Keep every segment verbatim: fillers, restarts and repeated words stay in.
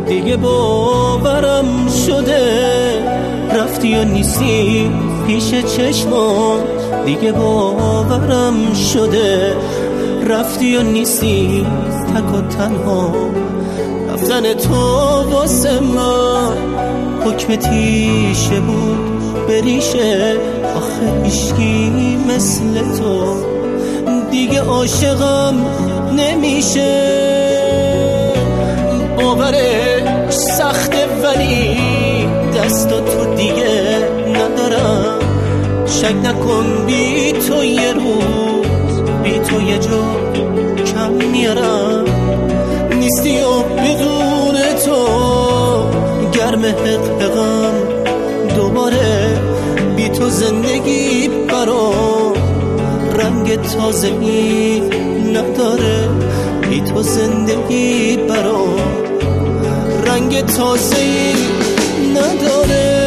دیگه باورم شده رفتی و نیستی پیش چشمام، دیگه باورم شده رفتی و نیستی تک و تنها. رفتن تو واسه من حکم تیشه بود بریشه، آخه عشقی مثل تو دیگه عاشقم نمیشه. باورش سخته ولی دست تو دیگه ندارم. شک نکن بی تو یه روز بی تو یه جا کم میارم. نیستی و بدون تو گرم حقیقم دوباره. بی تو زندگی برام رنگ تازه‌ای نداره. بی تو زندگی برام رنگ تازه‌ای نداره.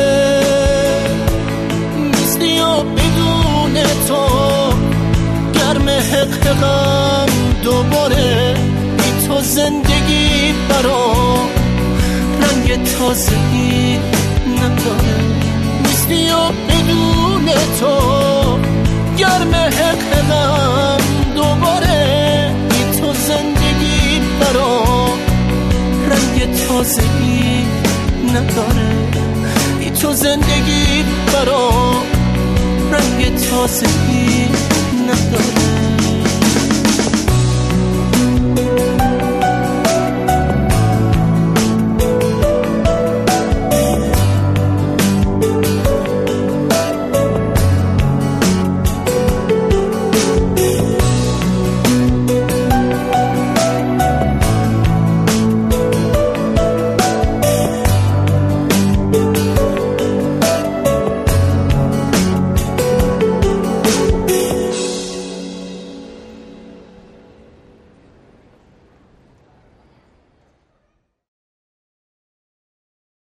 نیستی و بدون تو گرم حقیقم دوباره. بی تو زندگی برام رنگ تازه‌ای نداره. نیستی و بدون تو گرم حقیقم دوباره. بی تو زندگی برام رنگ تازه‌ای نداره. بی تو زندگی برام رنگ تازه‌ای